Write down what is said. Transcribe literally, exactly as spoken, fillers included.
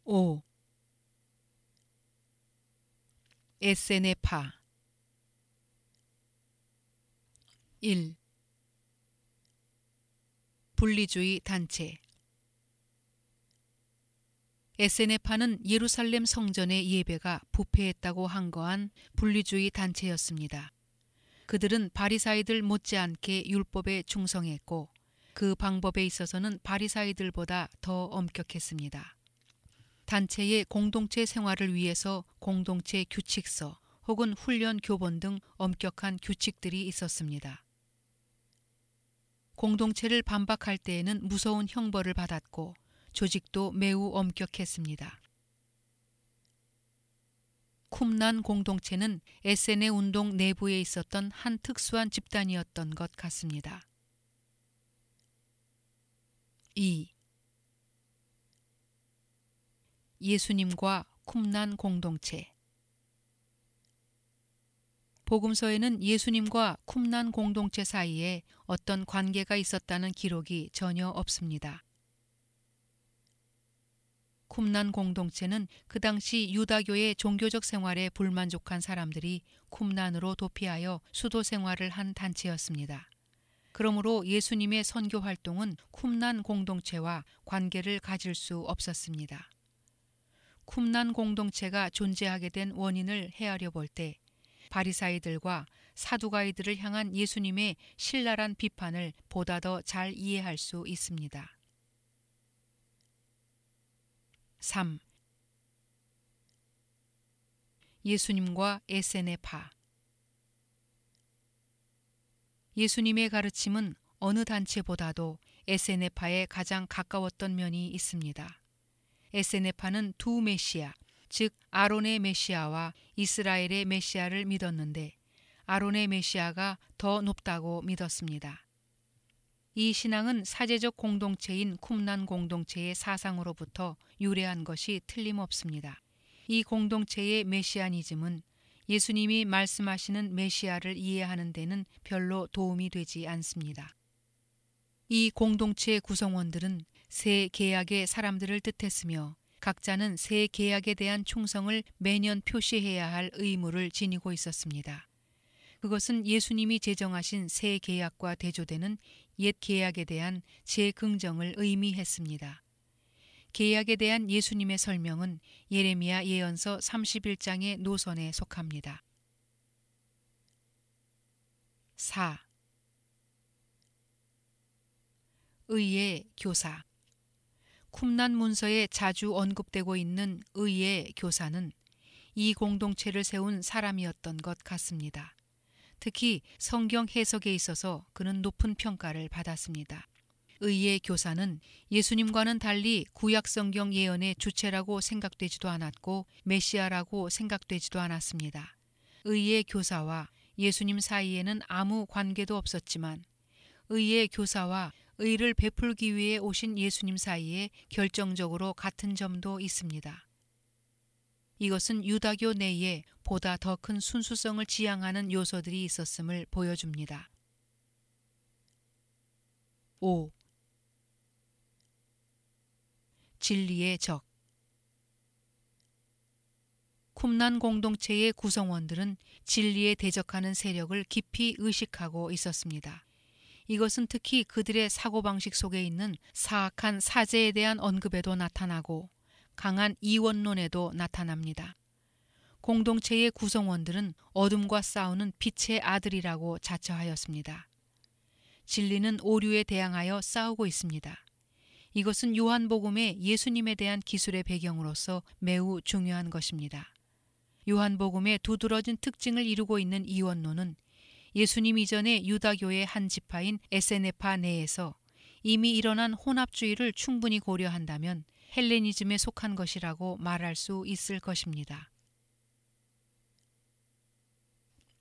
오. 에스엔에프파. 일. 분리주의 단체. 에스엔에프파는 예루살렘 성전의 예배가 부패했다고 항거한 분리주의 단체였습니다. 그들은 바리사이들 못지않게 율법에 충성했고 그 방법에 있어서는 바리사이들보다 더 엄격했습니다. 단체의 공동체 생활을 위해서 공동체 규칙서 혹은 훈련 교본 등 엄격한 규칙들이 있었습니다. 공동체를 반박할 때에는 무서운 형벌을 받았고 조직도 매우 엄격했습니다. 쿰란 공동체는 에스엔에 운동 내부에 있었던 한 특수한 집단이었던 것 같습니다. 이. 예수님과 쿰란 공동체. 복음서에는 예수님과 쿰란 공동체 사이에 어떤 관계가 있었다는 기록이 전혀 없습니다. 쿰란 공동체는 그 당시 유다교의 종교적 생활에 불만족한 사람들이 쿰란으로 도피하여 수도 생활을 한 단체였습니다. 그러므로 예수님의 선교 활동은 쿰란 공동체와 관계를 가질 수 없었습니다. 쿰란 공동체가 존재하게 된 원인을 헤아려 볼 때 바리사이들과 사두가이들을 향한 예수님의 신랄한 비판을 보다 더 잘 이해할 수 있습니다. 삼. 예수님과 에스엔에프파. 예수님의 가르침은 어느 단체보다도 에스엔에프파에 가장 가까웠던 면이 있습니다. 에스엔에프파는 두 메시아, 즉 아론의 메시아와 이스라엘의 메시아를 믿었는데 아론의 메시아가 더 높다고 믿었습니다. 이 신앙은 사제적 공동체인 쿰란 공동체의 사상으로부터 유래한 것이 틀림없습니다. 이 공동체의 메시아니즘은 예수님이 말씀하시는 메시아를 이해하는 데는 별로 도움이 되지 않습니다. 이 공동체 구성원들은 새 계약의 사람들을 뜻했으며 각자는 새 계약에 대한 충성을 매년 표시해야 할 의무를 지니고 있었습니다. 그것은 예수님이 제정하신 새 계약과 대조되는 옛 계약에 대한 재긍정을 의미했습니다. 계약에 대한 예수님의 설명은 예레미야 예언서 삼십일 장의 노선에 속합니다. 사. 의의 교사. 쿰란 문서에 자주 언급되고 있는 의의 교사는 이 공동체를 세운 사람이었던 것 같습니다. 특히 성경 해석에 있어서 그는 높은 평가를 받았습니다. 의의 교사는 예수님과는 달리 구약 성경 예언의 주체라고 생각되지도 않았고 메시아라고 생각되지도 않았습니다. 의의 교사와 예수님 사이에는 아무 관계도 없었지만 의의 교사와 의를 베풀기 위해 오신 예수님 사이에 결정적으로 같은 점도 있습니다. 이것은 유다교 내에 보다 더 큰 순수성을 지향하는 요소들이 있었음을 보여줍니다. 오. 진리의 적. 쿰란 공동체의 구성원들은 진리에 대적하는 세력을 깊이 의식하고 있었습니다. 이것은 특히 그들의 사고방식 속에 있는 사악한 사제에 대한 언급에도 나타나고 강한 이원론에도 나타납니다. 공동체의 구성원들은 어둠과 싸우는 빛의 아들이라고 자처하였습니다. 진리는 오류에 대항하여 싸우고 있습니다. 이것은 요한복음의 예수님에 대한 기술의 배경으로서 매우 중요한 것입니다. 요한복음의 두드러진 특징을 이루고 있는 이원론은 예수님 이전의 유다교의 한 지파인 에스엔에프파 내에서 이미 일어난 혼합주의를 충분히 고려한다면 헬레니즘에 속한 것이라고 말할 수 있을 것입니다.